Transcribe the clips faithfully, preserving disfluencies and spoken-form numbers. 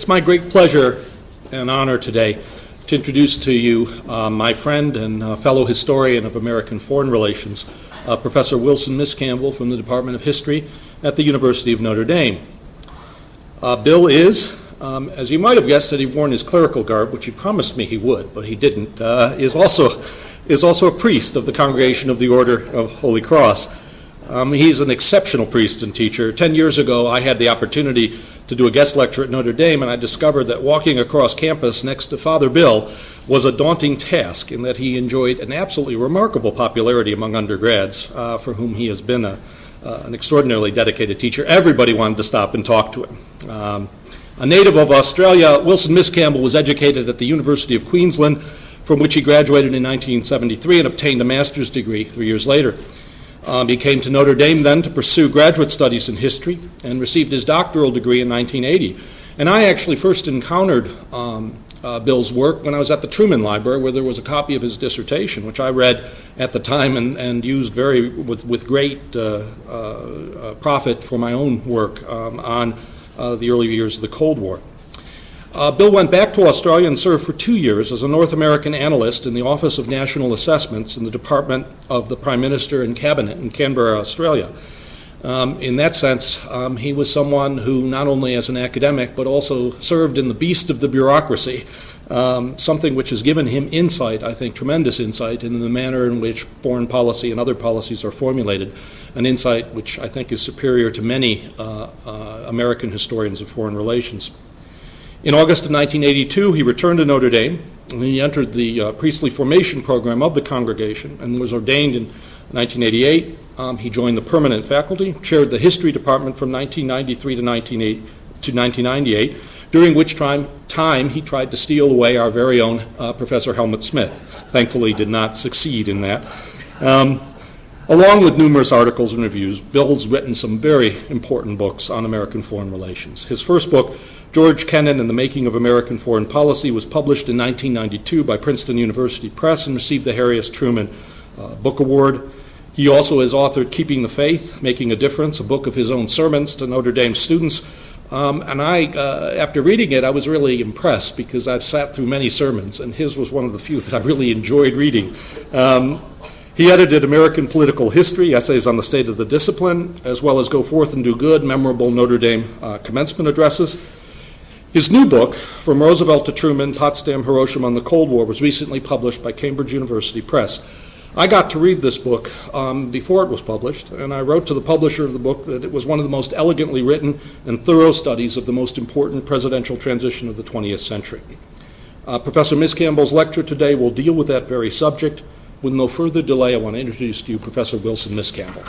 It's my great pleasure and honor today to introduce to you uh, my friend and uh, fellow historian of American foreign relations, uh, Professor Wilson Miscamble from the Department of History at the University of Notre Dame. Uh, Bill is, um, as you might have guessed that he'd worn his clerical garb, which he promised me he would, but he didn't, uh, is also is also a priest of the Congregation of the Order of Holy Cross. Um, he's an exceptional priest and teacher. Ten years ago, I had the opportunity to do a guest lecture at Notre Dame, and I discovered that walking across campus next to Father Bill was a daunting task, in that he enjoyed an absolutely remarkable popularity among undergrads, uh, for whom he has been a, uh, an extraordinarily dedicated teacher. Everybody wanted to stop and talk to him. Um, a native of Australia, Wilson Miscamble was educated at the University of Queensland, from which he graduated in nineteen seventy-three and obtained a master's degree three years later. Um, he came to Notre Dame then to pursue graduate studies in history and received his doctoral degree in nineteen eighty. And I actually first encountered um, uh, Bill's work when I was at the Truman Library, where there was a copy of his dissertation, which I read at the time and, and used very with, with great uh, uh, profit for my own work um, on uh, the early years of the Cold War. Uh, Bill went back to Australia and served for two years as a North American analyst in the Office of National Assessments in the Department of the Prime Minister and Cabinet in Canberra, Australia. Um, in that sense, um, he was someone who not only as an academic but also served in the beast of the bureaucracy, um, something which has given him insight, I think tremendous insight, into the manner in which foreign policy and other policies are formulated, an insight which I think is superior to many uh, uh, American historians of foreign relations. In August of nineteen eighty-two, he returned to Notre Dame, and he entered the uh, priestly formation program of the congregation and was ordained in nineteen eighty-eight. Um, he joined the permanent faculty, chaired the history department from nineteen ninety-three to nineteen ninety-eight, during which time, time he tried to steal away our very own uh, Professor Helmut Smith. Thankfully, did not succeed in that. Um, Along with numerous articles and reviews, Bill's written some very important books on American foreign relations. His first book, George Kennan and the Making of American Foreign Policy, was published in nineteen ninety-two by Princeton University Press and received the Harry S. Truman uh, Book Award. He also has authored Keeping the Faith, Making a Difference, a book of his own sermons to Notre Dame students. Um, and I, uh, after reading it, I was really impressed because I've sat through many sermons, and his was one of the few that I really enjoyed reading. Um, He edited American Political History, essays on the state of the discipline, as well as Go Forth and Do Good, memorable Notre Dame uh, commencement addresses. His new book, From Roosevelt to Truman, Potsdam, Hiroshima, and the Cold War, was recently published by Cambridge University Press. I got to read this book um, before it was published, and I wrote to the publisher of the book that it was one of the most elegantly written and thorough studies of the most important presidential transition of the twentieth century. Uh, Professor Miscamble's lecture today will deal with that very subject. With no further delay, I want to introduce to you Professor Wilson Miscamble.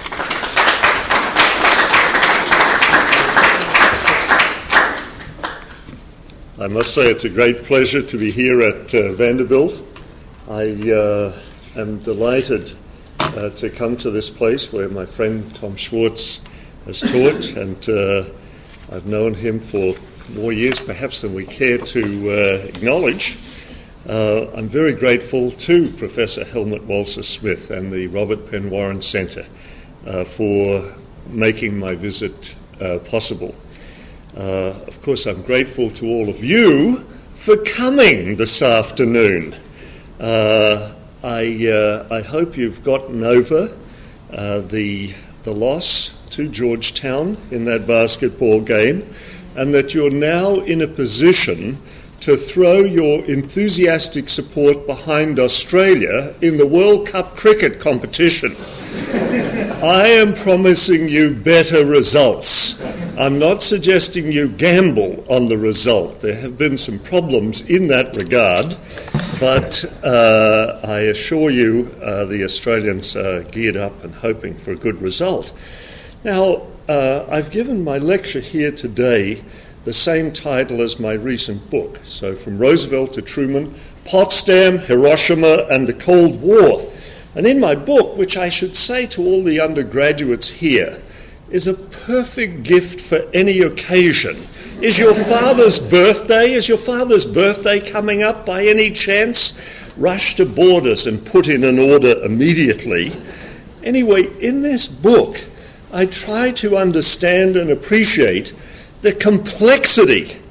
I must say it's a great pleasure to be here at uh, Vanderbilt. I uh, am delighted uh, to come to this place where my friend Tom Schwartz has taught, and uh, I've known him for more years perhaps than we care to uh, acknowledge. Uh, I'm very grateful to Professor Helmut Walter Smith and the Robert Penn Warren Center uh, for making my visit uh, possible. Uh, of course, I'm grateful to all of you for coming this afternoon. Uh, I, uh, I hope you've gotten over uh, the, the loss to Georgetown in that basketball game, and that you're now in a position to throw your enthusiastic support behind Australia in the World Cup cricket competition. I am promising you better results. I'm not suggesting you gamble on the result. There have been some problems in that regard, but uh, I assure you uh, the Australians are geared up and hoping for a good result. Now, uh, I've given my lecture here today the same title as my recent book, so From Roosevelt to Truman, Potsdam, Hiroshima, and the Cold War. And in my book, which I should say to all the undergraduates here, is a perfect gift for any occasion. Is your father's birthday, is your father's birthday coming up by any chance? Rush to Borders and put in an order immediately. Anyway, in this book, I try to understand and appreciate the complexity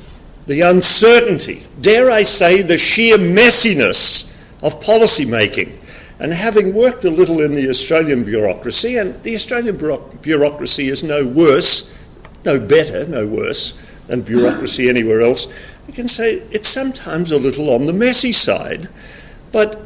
the uncertainty, dare I say, the sheer messiness of policy making. And having worked a little in the Australian bureaucracy, and the Australian bureaucracy is no worse, no better, no worse than bureaucracy anywhere else, I can say it's sometimes a little on the messy side, but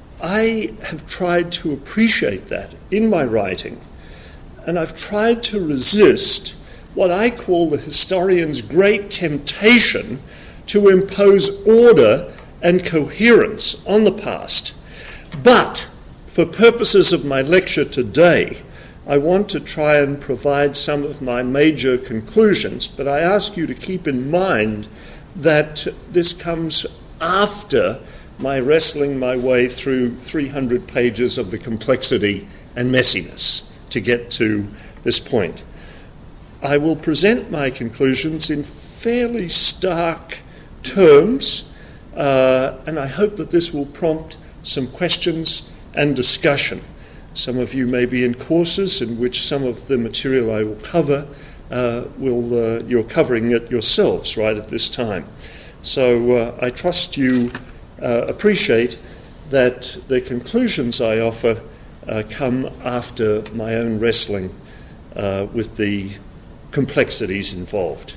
I have tried to appreciate that in my writing, and I've tried to resist what I call the historian's great temptation to impose order and coherence on the past. But for purposes of my lecture today, I want to try and provide some of my major conclusions, but I ask you to keep in mind that this comes after my wrestling my way through three hundred pages of the complexity and messiness to get to this point. I will present my conclusions in fairly stark terms, uh, and I hope that this will prompt some questions and discussion. Some of you may be in courses in which some of the material I will cover uh, will uh, you're covering it yourselves right at this time. So uh, I trust you uh, appreciate that the conclusions I offer uh, come after my own wrestling uh, with the complexities involved.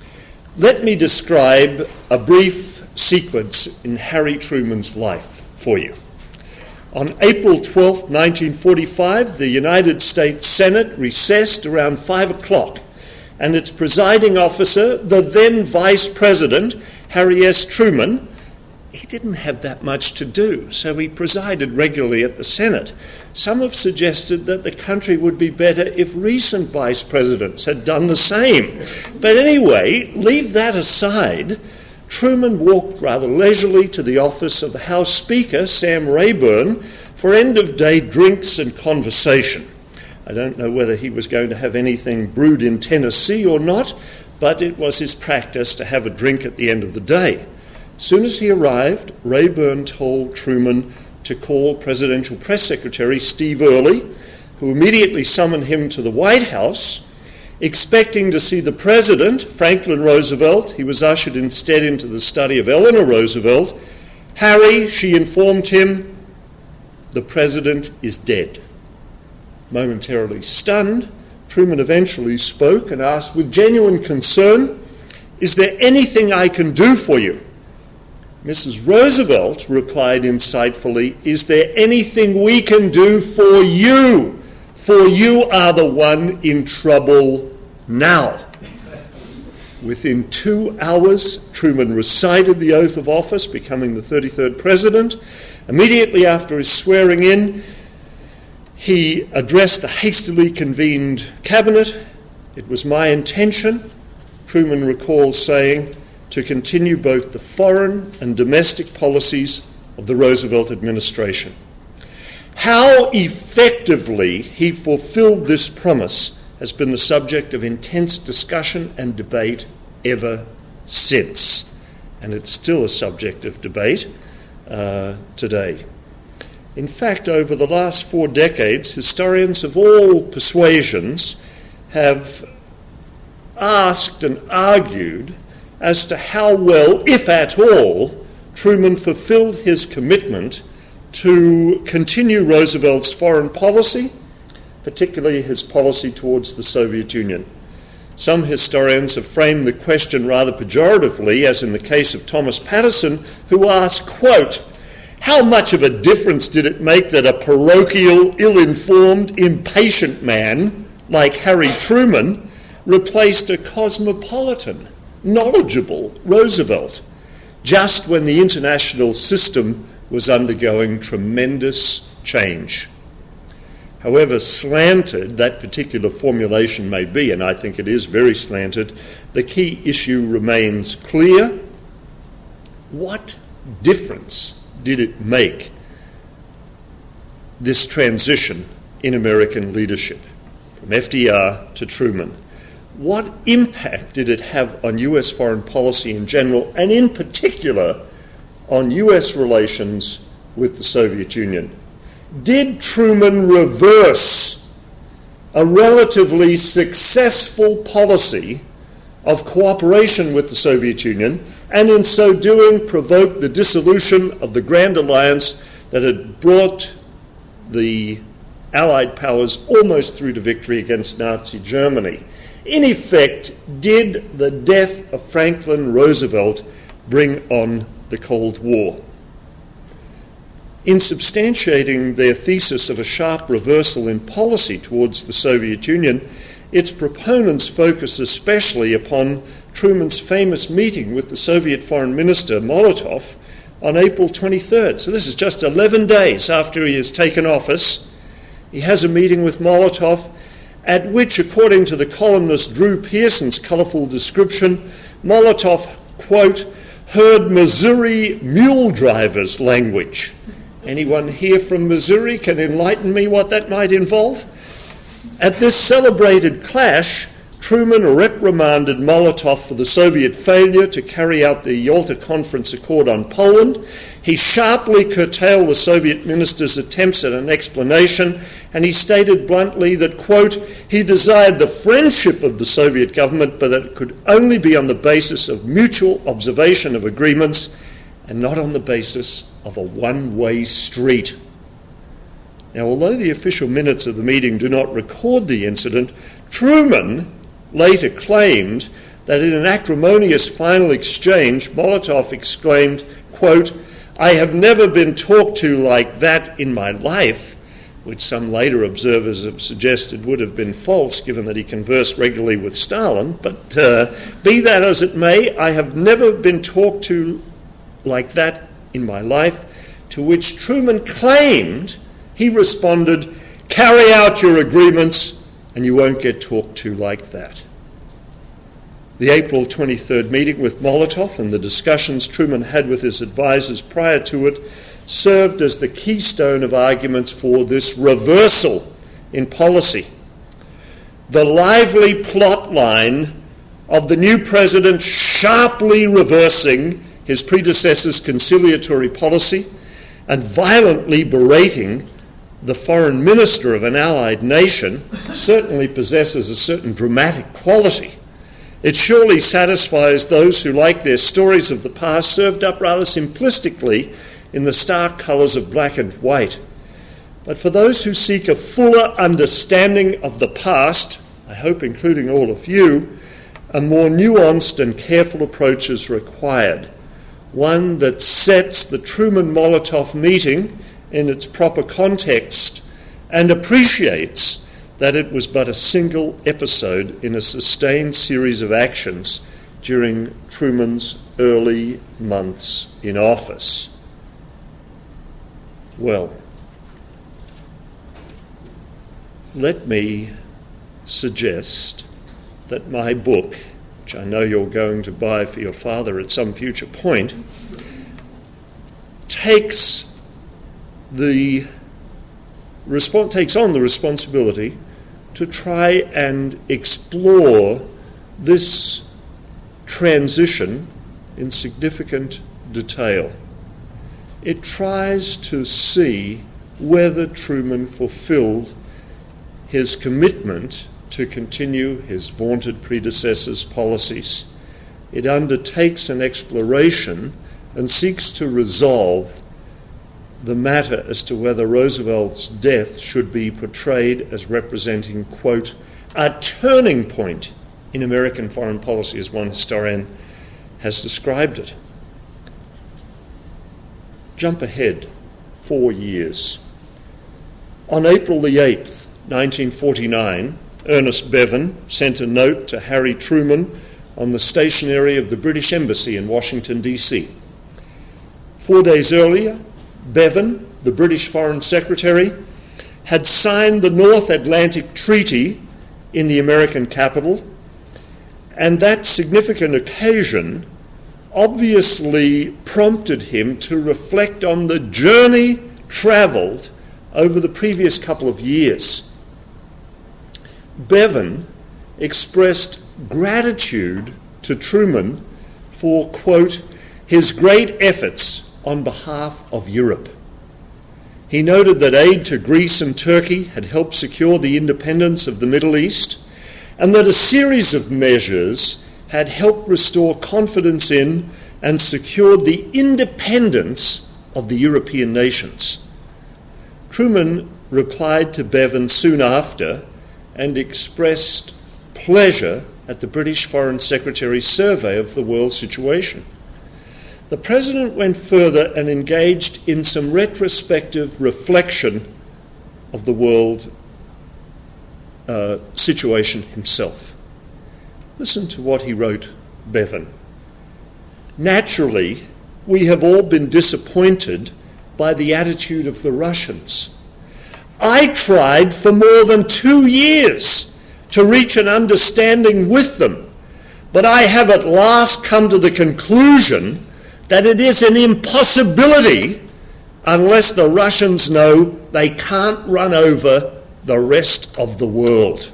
Let me describe a brief sequence in Harry Truman's life for you. On April twelfth, nineteen forty-five, the United States Senate recessed around five o'clock, and its presiding officer, the then Vice President, Harry S. Truman, he didn't have that much to do, so he presided regularly at the Senate. Some have suggested that the country would be better if recent vice presidents had done the same. But anyway, leave that aside. Truman walked rather leisurely to the office of the House Speaker, Sam Rayburn, for end-of-day drinks and conversation. I don't know whether he was going to have anything brewed in Tennessee or not, but it was his practice to have a drink at the end of the day. As soon as he arrived, Rayburn told Truman to call Presidential Press Secretary Steve Early, who immediately summoned him to the White House. Expecting to see the President, Franklin Roosevelt, he was ushered instead into the study of Eleanor Roosevelt. Harry, she informed him, the President is dead. Momentarily stunned, Truman eventually spoke and asked with genuine concern, "Is there anything I can do for you?" Missus Roosevelt replied insightfully, "Is there anything we can do for you? For you are the one in trouble now." Within two hours, Truman recited the oath of office, becoming the thirty-third president. Immediately after his swearing in, he addressed a hastily convened cabinet. "It was my intention," Truman recalls saying, "to continue both the foreign and domestic policies of the Roosevelt administration." How effectively he fulfilled this promise has been the subject of intense discussion and debate ever since, and it's still a subject of debate uh, today. In fact, over the last four decades, historians of all persuasions have asked and argued as to how well, if at all, Truman fulfilled his commitment to continue Roosevelt's foreign policy, particularly his policy towards the Soviet Union. Some historians have framed the question rather pejoratively, as in the case of Thomas Paterson, who asked, quote, "How much of a difference did it make that a parochial, ill-informed, impatient man like Harry Truman replaced a cosmopolitan, knowledgeable Roosevelt, just when the international system was undergoing tremendous change?" However slanted that particular formulation may be, and I think it is very slanted, the key issue remains clear. What difference did it make, this transition in American leadership, from F D R to Truman? What impact did it have on U S foreign policy in general, and in particular on U S relations with the Soviet Union? Did Truman reverse a relatively successful policy of cooperation with the Soviet Union, and in so doing provoked the dissolution of the Grand Alliance that had brought the Allied powers almost through to victory against Nazi Germany. In effect, did the death of Franklin Roosevelt bring on the Cold War? In substantiating their thesis of a sharp reversal in policy towards the Soviet Union, its proponents focus especially upon Truman's famous meeting with the Soviet Foreign Minister Molotov on April twenty-third. So this is just eleven days after he has taken office. He has a meeting with Molotov, at which, according to the columnist Drew Pearson's colourful description, Molotov, quote, heard Missouri mule drivers' language. Anyone here from Missouri can enlighten me what that might involve? At this celebrated clash, Truman reprimanded Molotov for the Soviet failure to carry out the Yalta Conference Accord on Poland. He sharply curtailed the Soviet minister's attempts at an explanation, and he stated bluntly that, quote, he desired the friendship of the Soviet government, but that it could only be on the basis of mutual observation of agreements and not on the basis of a one-way street. Now, although the official minutes of the meeting do not record the incident, Truman later claimed that in an acrimonious final exchange, Molotov exclaimed, quote, I have never been talked to like that in my life, which some later observers have suggested would have been false, given that he conversed regularly with Stalin. But uh, be that as it may, I have never been talked to like that in my life, to which Truman claimed he responded, carry out your agreements and you won't get talked to like that. The April twenty-third meeting with Molotov and the discussions Truman had with his advisors prior to it served as the keystone of arguments for this reversal in policy. The lively plot line of the new president sharply reversing his predecessor's conciliatory policy and violently berating the foreign minister of an allied nation certainly possesses a certain dramatic quality. It surely satisfies those who, like their stories of the past, served up rather simplistically in the stark colours of black and white. But for those who seek a fuller understanding of the past, I hope including all of you, a more nuanced and careful approach is required, one that sets the Truman-Molotov meeting in its proper context and appreciates that it was but a single episode in a sustained series of actions during Truman's early months in office. Well, let me suggest that my book, which I know you're going to buy for your father at some future point, takes the respons- takes on the responsibility to try and explore this transition in significant detail. It tries to see whether Truman fulfilled his commitment to continue his vaunted predecessor's policies. It undertakes an exploration and seeks to resolve the matter as to whether Roosevelt's death should be portrayed as representing, quote, a turning point in American foreign policy, as one historian has described it. Jump ahead four years. On April the eighth, nineteen forty-nine, Ernest Bevin sent a note to Harry Truman on the stationery of the British Embassy in Washington, D C. Four days earlier, Bevin, the British Foreign Secretary, had signed the North Atlantic Treaty in the American capital, and that significant occasion obviously prompted him to reflect on the journey travelled over the previous couple of years. Bevin expressed gratitude to Truman for, quote, his great efforts on behalf of Europe. He noted that aid to Greece and Turkey had helped secure the independence of the Middle East, and that a series of measures had helped restore confidence in and secured the independence of the European nations. Truman replied to Bevan soon after and expressed pleasure at the British Foreign Secretary's survey of the world situation. The President went further and engaged in some retrospective reflection of the world uh, situation himself. Listen to what he wrote Bevan. Naturally, we have all been disappointed by the attitude of the Russians. I tried for more than two years to reach an understanding with them, but I have at last come to the conclusion that it is an impossibility unless the Russians know they can't run over the rest of the world.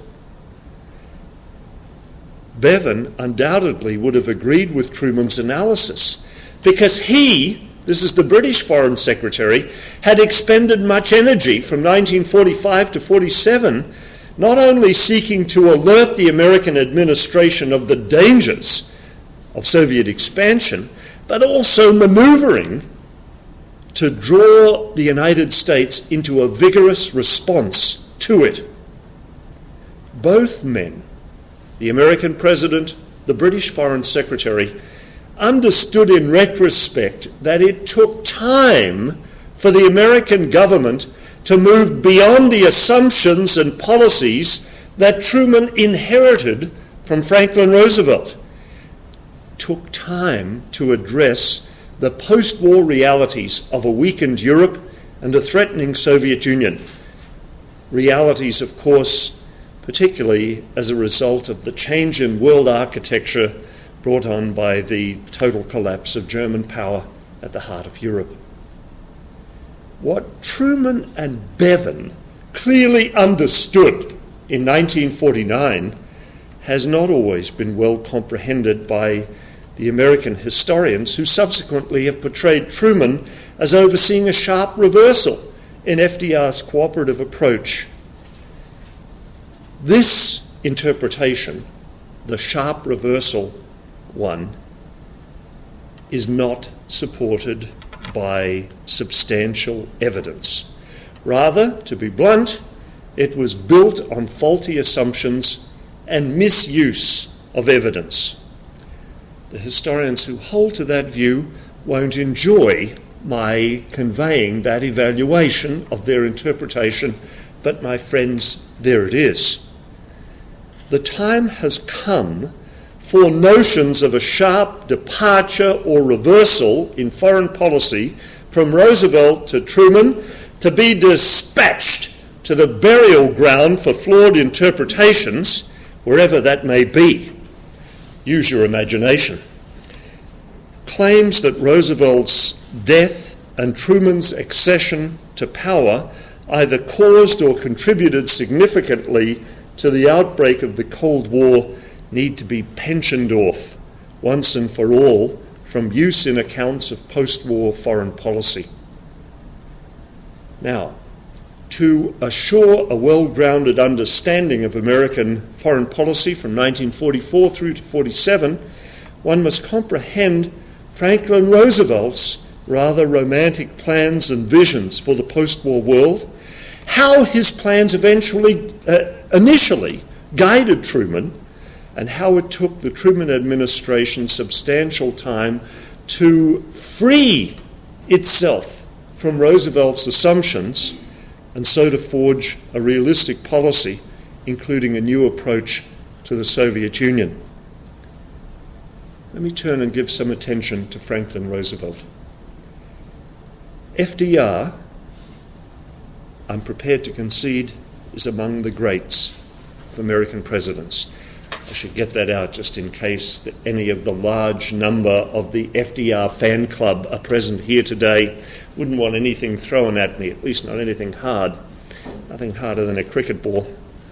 Bevan undoubtedly would have agreed with Truman's analysis because he, this is the British Foreign Secretary, had expended much energy from nineteen forty-five to forty-seven not only seeking to alert the American administration of the dangers of Soviet expansion, but also maneuvering to draw the United States into a vigorous response to it. Both men, the American President, the British Foreign Secretary, understood in retrospect that it took time for the American government to move beyond the assumptions and policies that Truman inherited from Franklin Roosevelt. It took time to address the post-war realities of a weakened Europe and a threatening Soviet Union. Realities, of course, particularly as a result of the change in world architecture brought on by the total collapse of German power at the heart of Europe. What Truman and Bevan clearly understood in nineteen forty-nine has not always been well comprehended by the American historians who subsequently have portrayed Truman as overseeing a sharp reversal in F D R's cooperative approach. This interpretation, the sharp reversal one, is not supported by substantial evidence. Rather, to be blunt, it was built on faulty assumptions and misuse of evidence. The historians who hold to that view won't enjoy my conveying that evaluation of their interpretation, but my friends, there it is. The time has come for notions of a sharp departure or reversal in foreign policy from Roosevelt to Truman to be dispatched to the burial ground for flawed interpretations, wherever that may be. Use your imagination. Claims that Roosevelt's death and Truman's accession to power either caused or contributed significantly to the outbreak of the Cold War need to be pensioned off once and for all from use in accounts of post-war foreign policy. Now, to assure a well-grounded understanding of American foreign policy from nineteen forty-four through to forty-seven, one must comprehend Franklin Roosevelt's rather romantic plans and visions for the post-war world, how his plans eventually, uh, initially guided Truman, and how it took the Truman administration substantial time to free itself from Roosevelt's assumptions and so to forge a realistic policy, including a new approach to the Soviet Union. Let me turn and give some attention to Franklin Roosevelt. F D R, I'm prepared to concede, is among the greats of American presidents. I should get that out just in case that any of the large number of the F D R fan club are present here today. Wouldn't want anything thrown at me, at least not anything hard. Nothing harder than a cricket ball.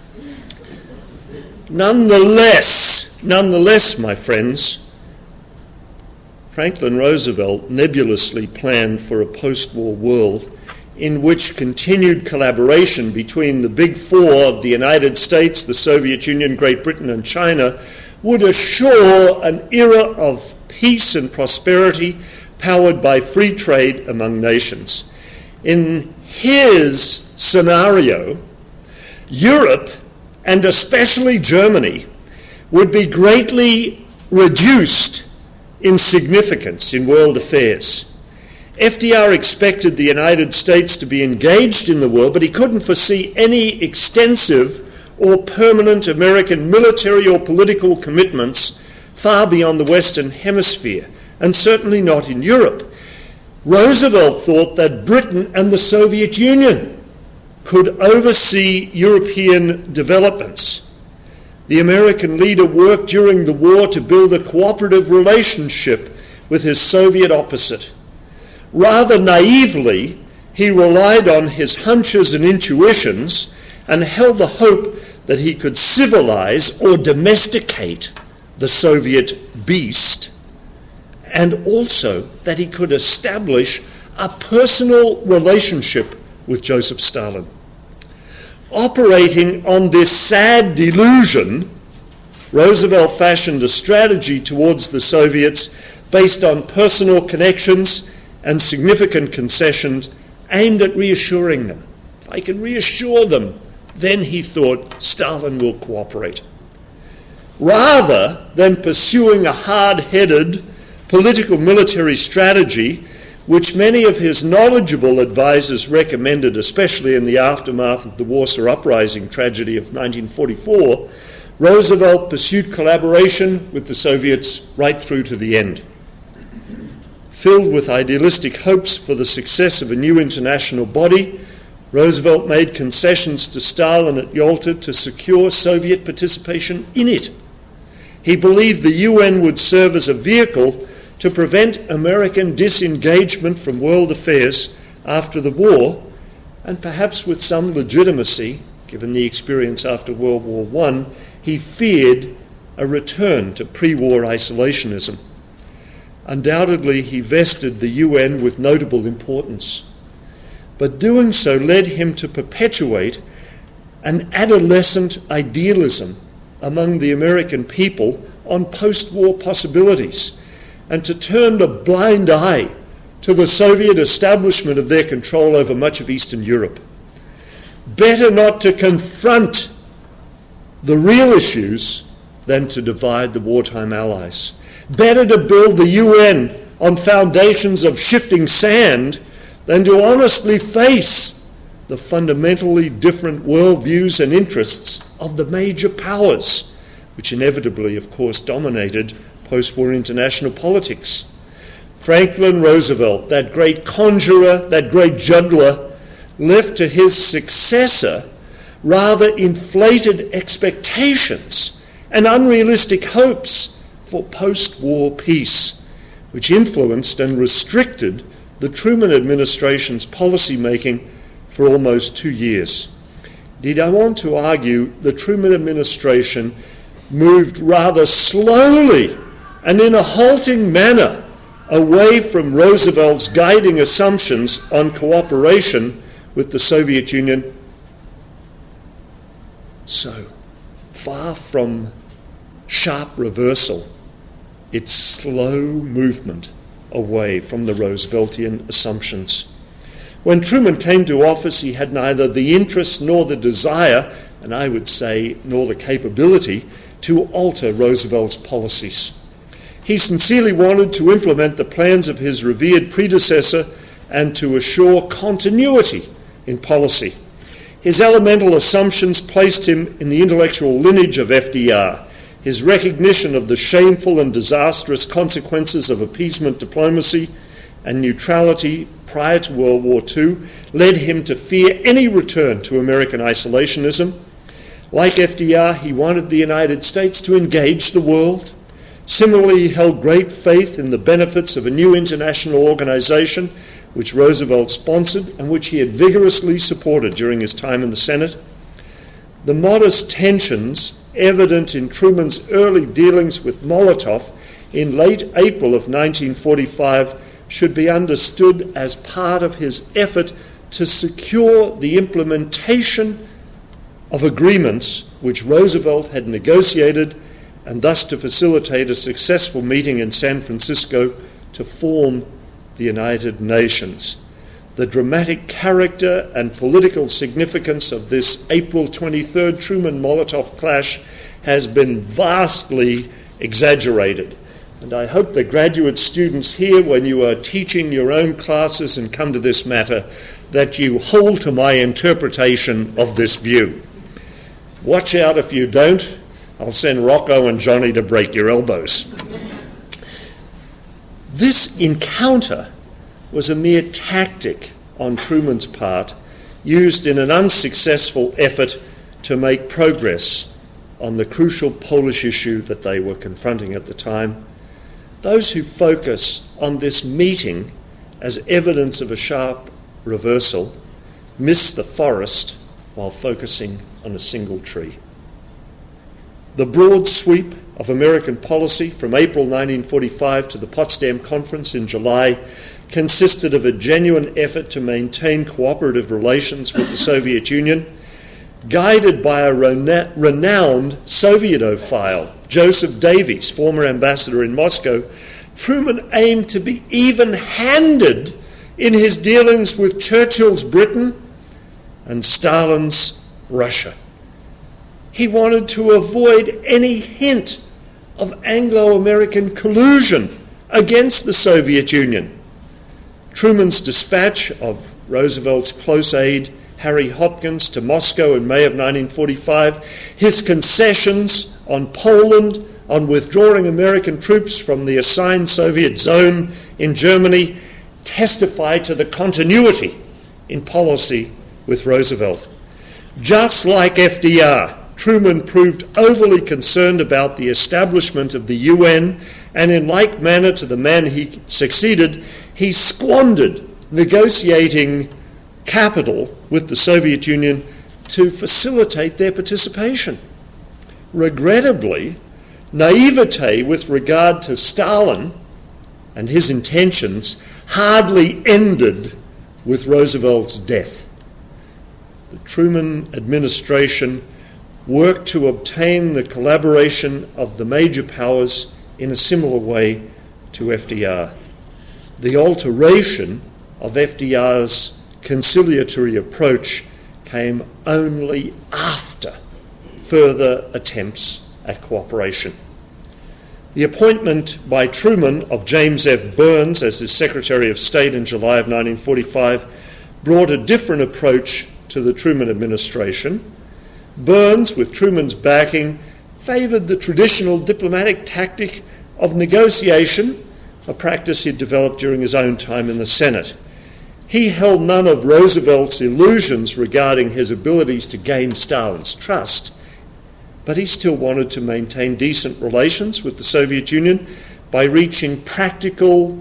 Nonetheless, nonetheless, my friends, Franklin Roosevelt nebulously planned for a post-war world in which continued collaboration between the big four of the United States, the Soviet Union, Great Britain and China would assure an era of peace and prosperity powered by free trade among nations. In his scenario, Europe, and especially Germany, would be greatly reduced in significance in world affairs. F D R expected the United States to be engaged in the world, but he couldn't foresee any extensive or permanent American military or political commitments far beyond the Western Hemisphere, and certainly not in Europe. Roosevelt thought that Britain and the Soviet Union could oversee European developments. The American leader worked during the war to build a cooperative relationship with his Soviet opposite. Rather naively, he relied on his hunches and intuitions and held the hope that he could civilize or domesticate the Soviet beast, and also that he could establish a personal relationship with Joseph Stalin. Operating on this sad delusion, Roosevelt fashioned a strategy towards the Soviets based on personal connections and significant concessions aimed at reassuring them. If I can reassure them, then, he thought, Stalin will cooperate. Rather than pursuing a hard-headed political military strategy, which many of his knowledgeable advisers recommended, especially in the aftermath of the Warsaw Uprising tragedy of nineteen forty-four, Roosevelt pursued collaboration with the Soviets right through to the end. Filled with idealistic hopes for the success of a new international body, Roosevelt made concessions to Stalin at Yalta to secure Soviet participation in it. He believed the U N would serve as a vehicle to prevent American disengagement from world affairs after the war, and perhaps with some legitimacy, given the experience after World War One, he feared a return to pre-war isolationism. Undoubtedly, he vested the U N with notable importance, but doing so led him to perpetuate an adolescent idealism among the American people on post-war possibilities, and to turn a blind eye to the Soviet establishment of their control over much of Eastern Europe. Better not to confront the real issues than to divide the wartime allies. Better to build the U N on foundations of shifting sand than to honestly face the fundamentally different worldviews and interests of the major powers, which inevitably, of course, dominated post-war international politics. Franklin Roosevelt, that great conjurer, that great juggler, left to his successor rather inflated expectations and unrealistic hopes for post-war peace, which influenced and restricted the Truman administration's policy-making for almost two years. Indeed, I want to argue the Truman administration moved rather slowly and in a halting manner away from Roosevelt's guiding assumptions on cooperation with the Soviet Union. So, far from sharp reversal, it's slow movement away from the Rooseveltian assumptions. When Truman came to office, he had neither the interest nor the desire, and I would say nor the capability, to alter Roosevelt's policies. He sincerely wanted to implement the plans of his revered predecessor and to assure continuity in policy. His elemental assumptions placed him in the intellectual lineage of F D R. His recognition of the shameful and disastrous consequences of appeasement diplomacy and neutrality prior to World War Two led him to fear any return to American isolationism. Like F D R, he wanted the United States to engage the world. Similarly, he held great faith in the benefits of a new international organization, which Roosevelt sponsored and which he had vigorously supported during his time in the Senate. The modest tensions evident in Truman's early dealings with Molotov in late April of nineteen forty-five should be understood as part of his effort to secure the implementation of agreements which Roosevelt had negotiated and thus to facilitate a successful meeting in San Francisco to form the United Nations. The dramatic character and political significance of this April twenty-third Truman-Molotov clash has been vastly exaggerated. And I hope the graduate students here, when you are teaching your own classes and come to this matter, that you hold to my interpretation of this view. Watch out if you don't. I'll send Rocco and Johnny to break your elbows. This encounter was a mere tactic on Truman's part, used in an unsuccessful effort to make progress on the crucial Polish issue that they were confronting at the time. Those who focus on this meeting as evidence of a sharp reversal miss the forest while focusing on a single tree. The broad sweep of American policy from April nineteen forty-five to the Potsdam Conference in July consisted of a genuine effort to maintain cooperative relations with the Soviet Union. Guided by a rena- renowned Sovietophile, Joseph Davies, former ambassador in Moscow, Truman aimed to be even-handed in his dealings with Churchill's Britain and Stalin's Russia. He wanted to avoid any hint of Anglo-American collusion against the Soviet Union. Truman's dispatch of Roosevelt's close aide Harry Hopkins to Moscow in May of nineteen forty-five, his concessions on Poland, on withdrawing American troops from the assigned Soviet zone in Germany, testify to the continuity in policy with Roosevelt. Just like F D R, Truman proved overly concerned about the establishment of the U N, and in like manner to the man he succeeded, he squandered negotiating capital with the Soviet Union to facilitate their participation. Regrettably, naivete with regard to Stalin and his intentions hardly ended with Roosevelt's death. The Truman administration worked to obtain the collaboration of the major powers in a similar way to F D R. The alteration of F D R's conciliatory approach came only after further attempts at cooperation. The appointment by Truman of James F. Burns as his Secretary of State in July of nineteen forty-five brought a different approach to the Truman administration. Burns, with Truman's backing, favoured the traditional diplomatic tactic of negotiation, a practice he'd developed during his own time in the Senate. He held none of Roosevelt's illusions regarding his abilities to gain Stalin's trust, but he still wanted to maintain decent relations with the Soviet Union by reaching practical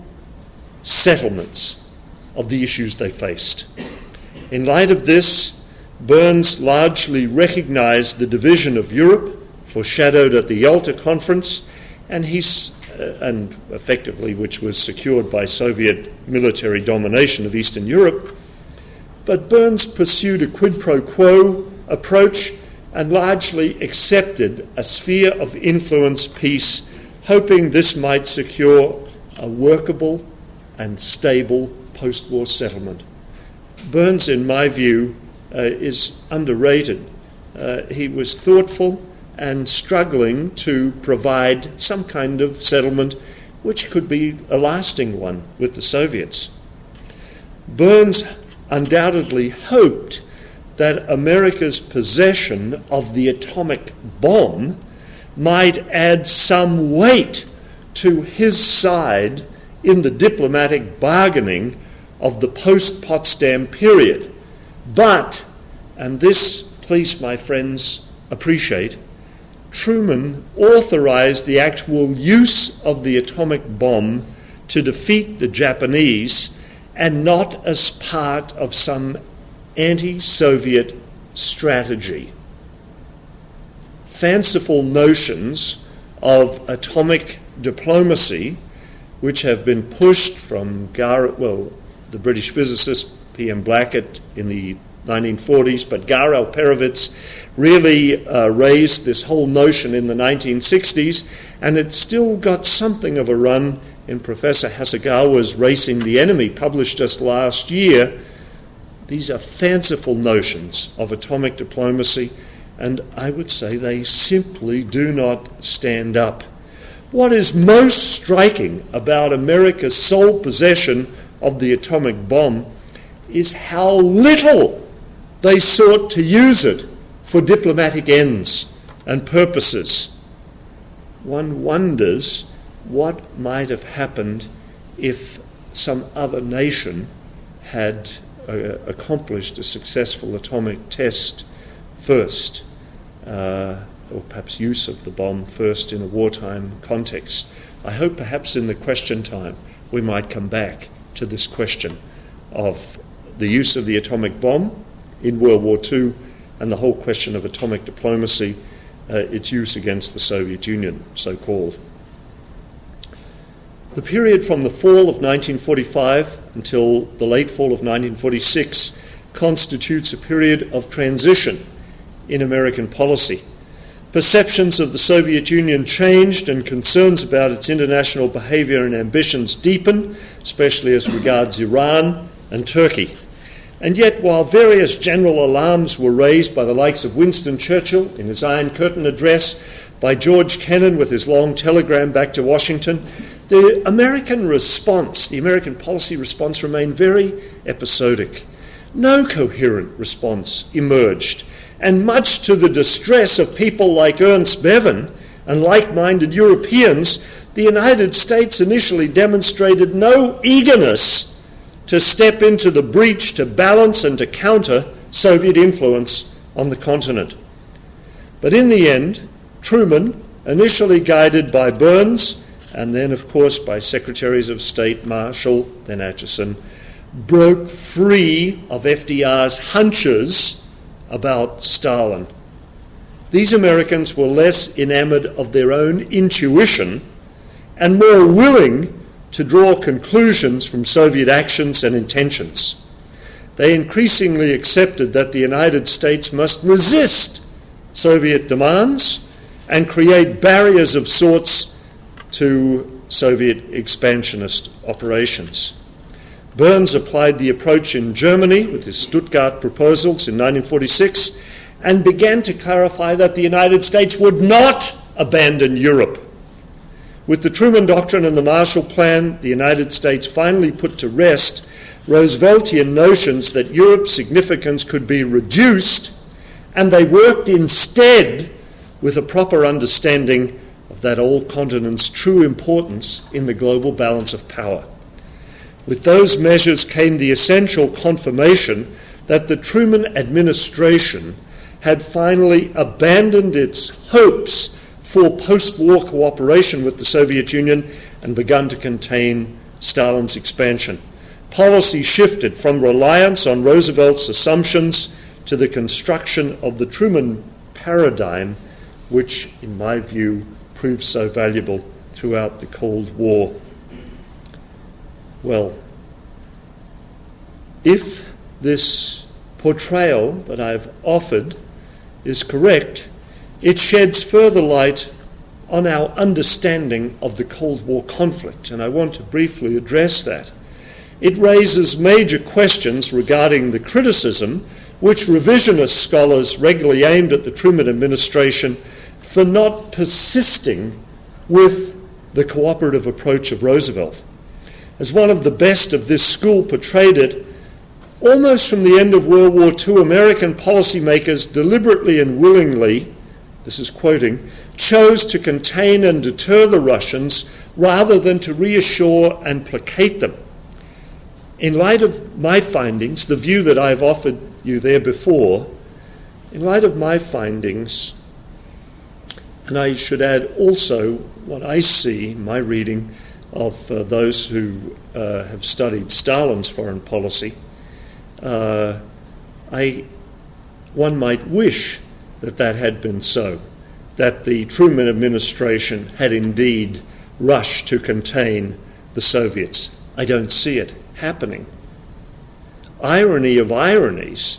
settlements of the issues they faced. In light of this, Burns largely recognized the division of Europe foreshadowed at the Yalta Conference, and he's uh, and effectively which was secured by Soviet military domination of Eastern Europe. But Burns pursued a quid pro quo approach and largely accepted a sphere of influence peace, hoping this might secure a workable and stable post-war settlement. Burns, in my view, uh, is underrated. Uh, he was thoughtful and struggling to provide some kind of settlement which could be a lasting one with the Soviets. Burns undoubtedly hoped that America's possession of the atomic bomb might add some weight to his side in the diplomatic bargaining of the post-Potsdam period. But, and this, please, my friends, appreciate, Truman authorized the actual use of the atomic bomb to defeat the Japanese, and not as part of some anti-Soviet strategy. Fanciful notions of atomic diplomacy, which have been pushed from Gar- well, the British physicist P M Blackett in the nineteen forties, but Gar Alperovitz really uh, raised this whole notion in the nineteen sixties, and it still got something of a run in Professor Hasegawa's Racing the Enemy, published just last year. These are fanciful notions of atomic diplomacy, and I would say they simply do not stand up. What is most striking about America's sole possession of the atomic bomb is how little they sought to use it for diplomatic ends and purposes. One wonders what might have happened if some other nation had uh, accomplished a successful atomic test first, uh, or perhaps use of the bomb first in a wartime context. I hope perhaps in the question time we might come back to this question of the use of the atomic bomb in World War Two and the whole question of atomic diplomacy, uh, its use against the Soviet Union, so-called. The period from the fall of nineteen forty-five until the late fall of nineteen forty-six constitutes a period of transition in American policy. Perceptions of the Soviet Union changed and concerns about its international behaviour and ambitions deepened, especially as regards Iran and Turkey. And yet, while various general alarms were raised by the likes of Winston Churchill in his Iron Curtain address, by George Kennan with his long telegram back to Washington, the American response, the American policy response, remained very episodic. No coherent response emerged, and much to the distress of people like Ernst Bevin and like-minded Europeans, the United States initially demonstrated no eagerness to step into the breach to balance and to counter Soviet influence on the continent. But in the end, Truman, initially guided by Burns, and then, of course, by Secretaries of State Marshall, then Acheson, broke free of F D R's hunches about Stalin. These Americans were less enamored of their own intuition and more willing to draw conclusions from Soviet actions and intentions. They increasingly accepted that the United States must resist Soviet demands and create barriers of sorts to Soviet expansionist operations. Burns applied the approach in Germany with his Stuttgart proposals in nineteen forty-six and began to clarify that the United States would not abandon Europe. With the Truman Doctrine and the Marshall Plan, the United States finally put to rest Rooseveltian notions that Europe's significance could be reduced, and they worked instead with a proper understanding of that old continent's true importance in the global balance of power. With those measures came the essential confirmation that the Truman administration had finally abandoned its hopes for post-war cooperation with the Soviet Union and begun to contain Stalin's expansion. Policy shifted from reliance on Roosevelt's assumptions to the construction of the Truman paradigm, which, in my view, proved so valuable throughout the Cold War. Well, if this portrayal that I've offered is correct, it sheds further light on our understanding of the Cold War conflict, and I want to briefly address that. It raises major questions regarding the criticism which revisionist scholars regularly aimed at the Truman administration for not persisting with the cooperative approach of Roosevelt. As one of the best of this school portrayed it, almost from the end of World War Two, American policymakers deliberately and willingly, this is quoting, chose to contain and deter the Russians rather than to reassure and placate them. In light of my findings, the view that I've offered you there before, in light of my findings, and I should add also what I see, my reading of uh, those who uh, have studied Stalin's foreign policy, uh, I, one might wish that that had been so, that the Truman administration had indeed rushed to contain the Soviets. I don't see it happening. Irony of ironies,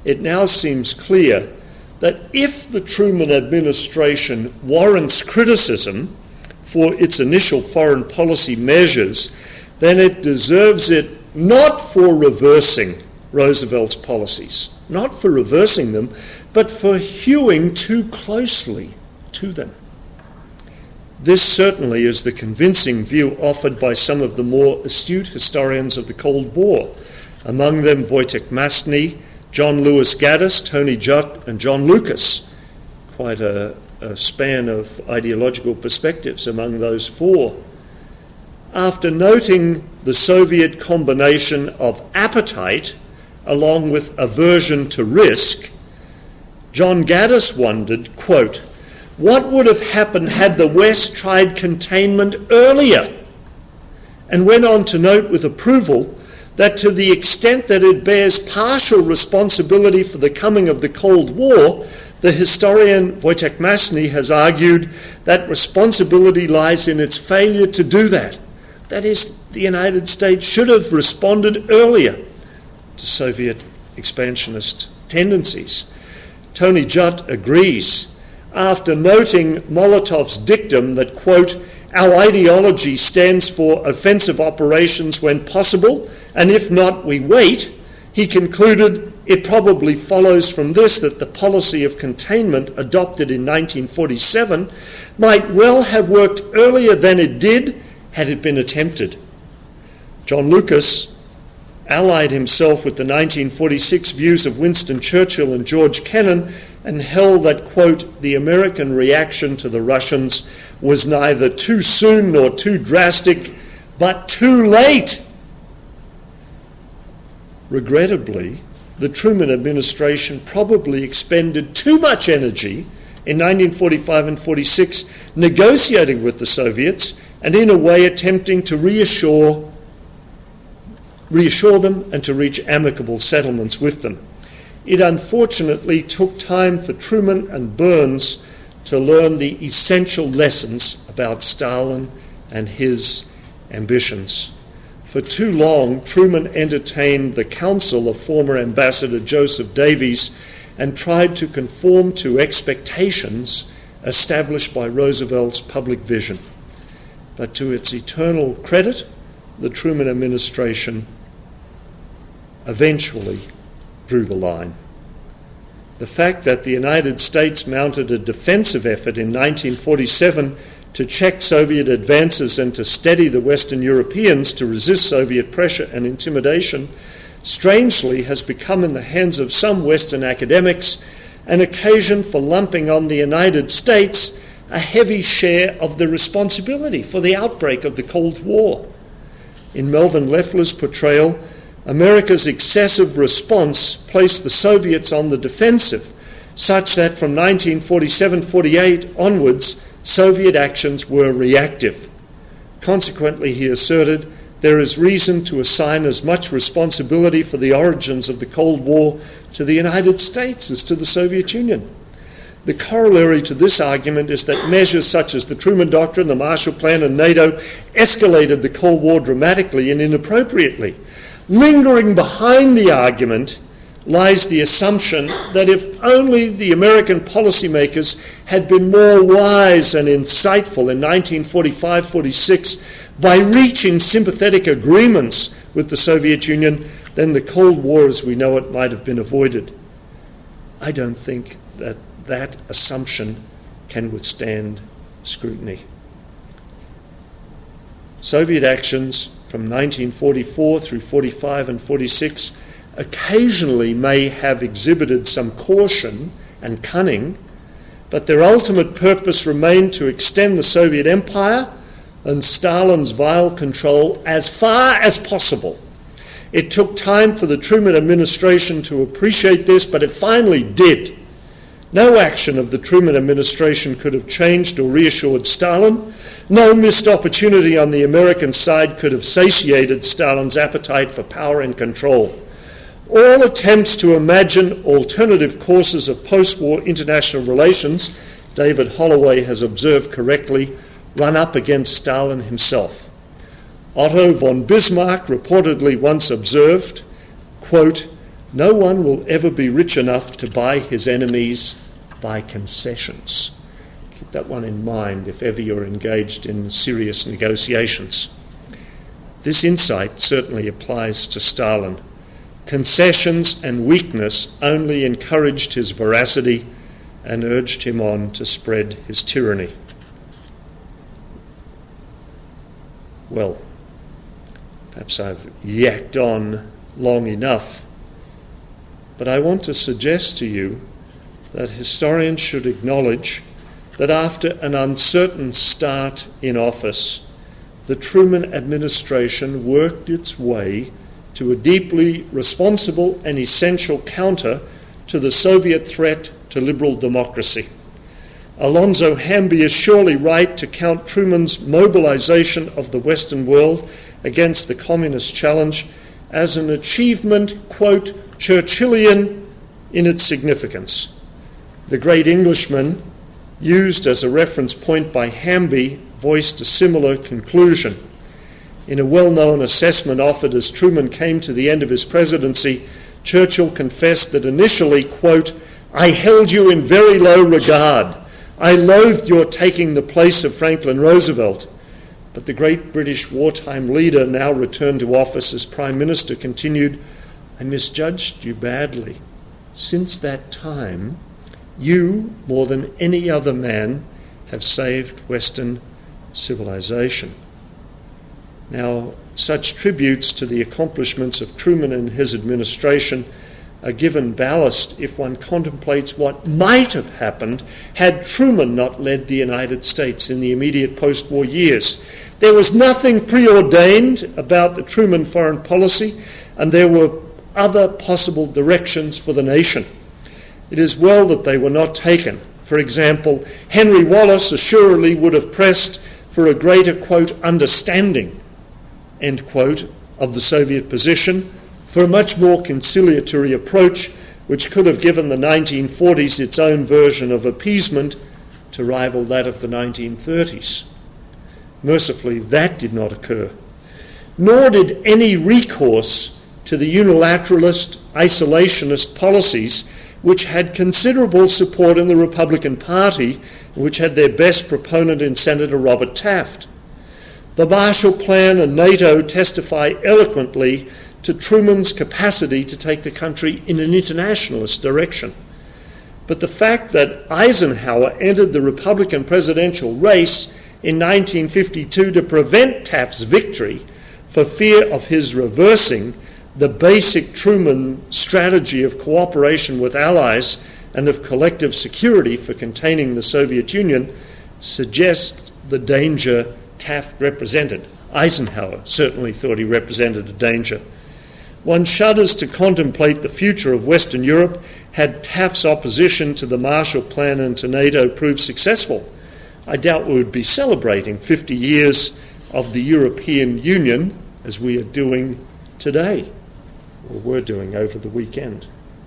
it now seems clear that if the Truman administration warrants criticism for its initial foreign policy measures, then it deserves it not for reversing Roosevelt's policies, not for reversing them, but for hewing too closely to them. This certainly is the convincing view offered by some of the more astute historians of the Cold War, among them Wojtek Masny, John Lewis Gaddis, Tony Judt, and John Lucas. Quite a, a span of ideological perspectives among those four. After noting the Soviet combination of appetite along with aversion to risk, John Gaddis wondered, quote, what would have happened had the West tried containment earlier? And went on to note with approval that to the extent that it bears partial responsibility for the coming of the Cold War, the historian Wojtek Masny has argued that responsibility lies in its failure to do that. That is, the United States should have responded earlier to Soviet expansionist tendencies. Tony Judt agrees. After noting Molotov's dictum that, quote, our ideology stands for offensive operations when possible, and if not, we wait, he concluded it probably follows from this that the policy of containment adopted in nineteen forty-seven might well have worked earlier than it did had it been attempted. John Lucas allied himself with the nineteen forty-six views of Winston Churchill and George Kennan and held that, quote, the American reaction to the Russians was neither too soon nor too drastic, but too late. Regrettably, the Truman administration probably expended too much energy in nineteen forty-five and forty-six negotiating with the Soviets and in a way attempting to reassure, reassure them and to reach amicable settlements with them. It unfortunately took time for Truman and Burns to learn the essential lessons about Stalin and his ambitions. For too long, Truman entertained the counsel of former Ambassador Joseph Davies and tried to conform to expectations established by Roosevelt's public vision. But to its eternal credit, the Truman administration eventually drew the line. The fact that the United States mounted a defensive effort in nineteen forty-seven to check Soviet advances and to steady the Western Europeans to resist Soviet pressure and intimidation, strangely has become in the hands of some Western academics an occasion for lumping on the United States a heavy share of the responsibility for the outbreak of the Cold War. In Melvin Leffler's portrayal, America's excessive response placed the Soviets on the defensive, such that from nineteen forty-seven forty-eight onwards, Soviet actions were reactive. Consequently, he asserted, there is reason to assign as much responsibility for the origins of the Cold War to the United States as to the Soviet Union. The corollary to this argument is that measures such as the Truman Doctrine, the Marshall Plan, and NATO escalated the Cold War dramatically and inappropriately. Lingering behind the argument lies the assumption that if only the American policymakers had been more wise and insightful in nineteen forty-five forty-six by reaching sympathetic agreements with the Soviet Union, then the Cold War as we know it might have been avoided. I don't think that that assumption can withstand scrutiny. Soviet actions from nineteen forty-four through forty-five and forty-six occasionally may have exhibited some caution and cunning, but their ultimate purpose remained to extend the Soviet Empire and Stalin's vile control as far as possible. It took time for the Truman administration to appreciate this, but it finally did. No action of the Truman administration could have changed or reassured Stalin. No missed opportunity on the American side could have satiated Stalin's appetite for power and control. All attempts to imagine alternative courses of post-war international relations, David Holloway has observed correctly, run up against Stalin himself. Otto von Bismarck reportedly once observed, quote, No one will ever be rich enough to buy his enemies by concessions. Keep that one in mind if ever you're engaged in serious negotiations. This insight certainly applies to Stalin. Concessions and weakness only encouraged his veracity and urged him on to spread his tyranny. Well, perhaps I've yacked on long enough, but I want to suggest to you that historians should acknowledge that after an uncertain start in office, the Truman administration worked its way to a deeply responsible and essential counter to the Soviet threat to liberal democracy. Alonzo Hamby is surely right to count Truman's mobilization of the Western world against the communist challenge as an achievement, quote, Churchillian in its significance. The great Englishman, used as a reference point by Hamby, voiced a similar conclusion. In a well-known assessment offered as Truman came to the end of his presidency, Churchill confessed that initially, quote, I held you in very low regard. I loathed your taking the place of Franklin Roosevelt. But the great British wartime leader, now returned to office as Prime Minister, continued, I misjudged you badly. Since that time, you, more than any other man, have saved Western civilization. Now, such tributes to the accomplishments of Truman and his administration are given ballast if one contemplates what might have happened had Truman not led the United States in the immediate post-war years. There was nothing preordained about the Truman foreign policy, and there were other possible directions for the nation. It is well that they were not taken. For example, Henry Wallace assuredly would have pressed for a greater, quote, understanding, end quote, of the Soviet position, for a much more conciliatory approach which could have given the nineteen forties its own version of appeasement to rival that of the nineteen thirties. Mercifully, that did not occur. Nor did any recourse to the unilateralist, isolationist policies which had considerable support in the Republican Party, which had their best proponent in Senator Robert Taft. The Marshall Plan and NATO testify eloquently to Truman's capacity to take the country in an internationalist direction. But the fact that Eisenhower entered the Republican presidential race in nineteen fifty-two to prevent Taft's victory for fear of his reversing the basic Truman strategy of cooperation with allies and of collective security for containing the Soviet Union suggests the danger Taft represented. Eisenhower certainly thought he represented a danger. One shudders to contemplate the future of Western Europe had Taft's opposition to the Marshall Plan and to NATO proved successful. I doubt we would be celebrating fifty years of the European Union as we are doing today, or were doing over the weekend.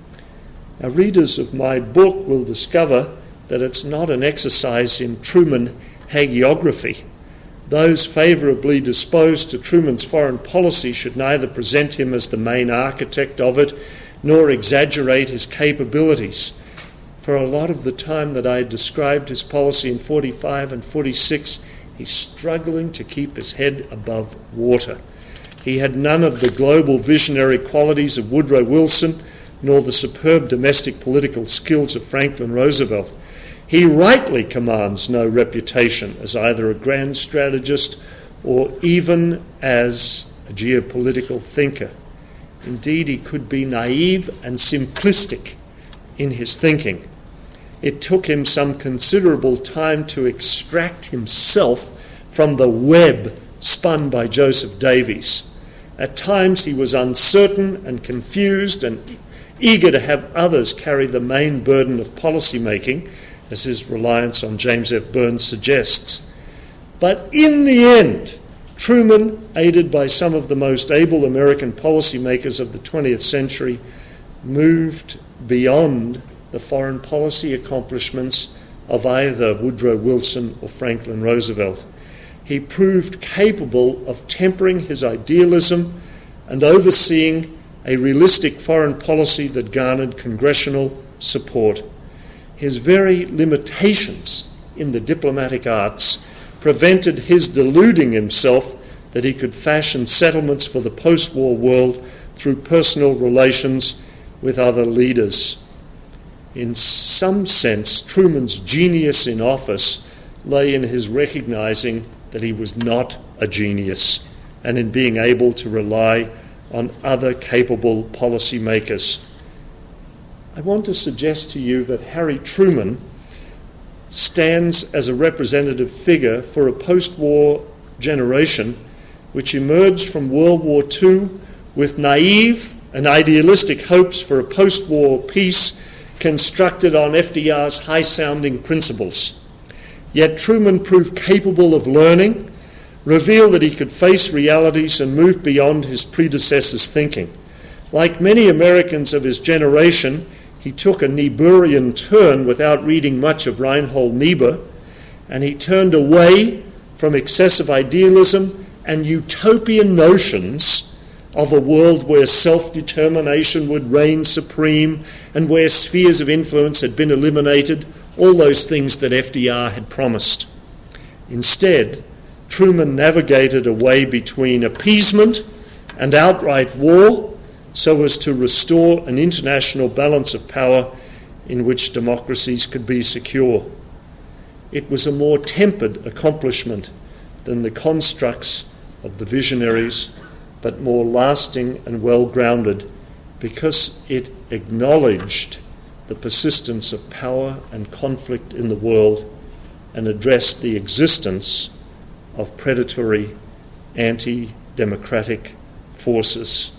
Now, readers of my book will discover that it's not an exercise in Truman hagiography. Those favourably disposed to Truman's foreign policy should neither present him as the main architect of it nor exaggerate his capabilities. For a lot of the time that I described his policy in forty-five and forty-six, he's struggling to keep his head above water. He had none of the global visionary qualities of Woodrow Wilson, nor the superb domestic political skills of Franklin Roosevelt. He rightly commands no reputation as either a grand strategist or even as a geopolitical thinker. Indeed, he could be naive and simplistic in his thinking. It took him some considerable time to extract himself from the web spun by Joseph Davies. At times he was uncertain and confused and eager to have others carry the main burden of policy making, as his reliance on James F. Burns suggests. But in the end, Truman, aided by some of the most able American policymakers of the twentieth century, moved beyond the foreign policy accomplishments of either Woodrow Wilson or Franklin Roosevelt. He proved capable of tempering his idealism and overseeing a realistic foreign policy that garnered congressional support. His very limitations in the diplomatic arts prevented his deluding himself that he could fashion settlements for the post-war world through personal relations with other leaders. In some sense, Truman's genius in office lay in his recognizing that he was not a genius and in being able to rely on other capable policymakers. I want to suggest to you that Harry Truman stands as a representative figure for a post-war generation which emerged from World War Two with naive and idealistic hopes for a post-war peace constructed on F D R's high-sounding principles. Yet Truman proved capable of learning, revealed that he could face realities and move beyond his predecessors' thinking. Like many Americans of his generation, he took a Niebuhrian turn without reading much of Reinhold Niebuhr, and he turned away from excessive idealism and utopian notions of a world where self-determination would reign supreme and where spheres of influence had been eliminated, all those things that F D R had promised. Instead, Truman navigated a way between appeasement and outright war so as to restore an international balance of power in which democracies could be secure. It was a more tempered accomplishment than the constructs of the visionaries, but more lasting and well-grounded because it acknowledged the persistence of power and conflict in the world and addressed the existence of predatory, anti-democratic forces.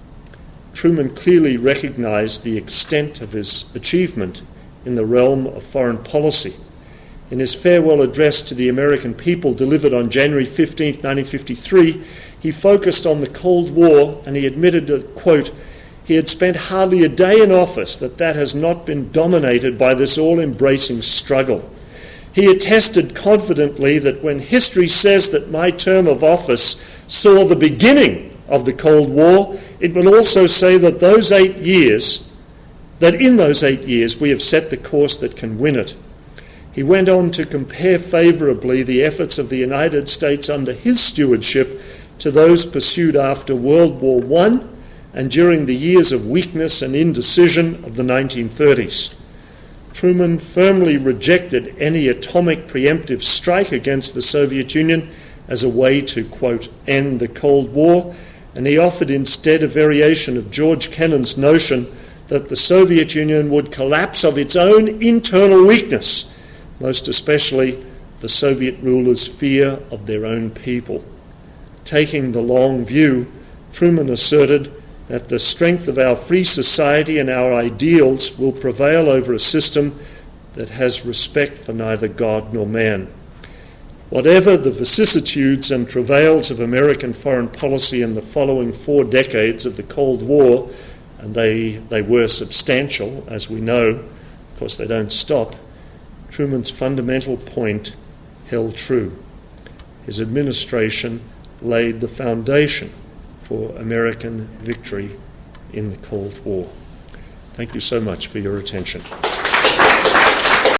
Truman clearly recognized the extent of his achievement in the realm of foreign policy. In his farewell address to the American people delivered on January fifteenth, nineteen fifty-three, he focused on the Cold War and he admitted that, quote, he had spent hardly a day in office that that has not been dominated by this all-embracing struggle. He attested confidently that when history says that my term of office saw the beginning of the Cold War, it will also say that those eight years, that in those eight years we have set the course that can win it. He went on to compare favourably the efforts of the United States under his stewardship to those pursued after World War One and during the years of weakness and indecision of the nineteen thirties. Truman firmly rejected any atomic preemptive strike against the Soviet Union as a way to, quote, end the Cold War, and he offered instead a variation of George Kennan's notion that the Soviet Union would collapse of its own internal weakness, most especially the Soviet rulers' fear of their own people. Taking the long view, Truman asserted that the strength of our free society and our ideals will prevail over a system that has respect for neither God nor man. Whatever the vicissitudes and travails of American foreign policy in the following four decades of the Cold War, and they, they were substantial, as we know, of course they don't stop, Truman's fundamental point held true. His administration laid the foundation for American victory in the Cold War. Thank you so much for your attention.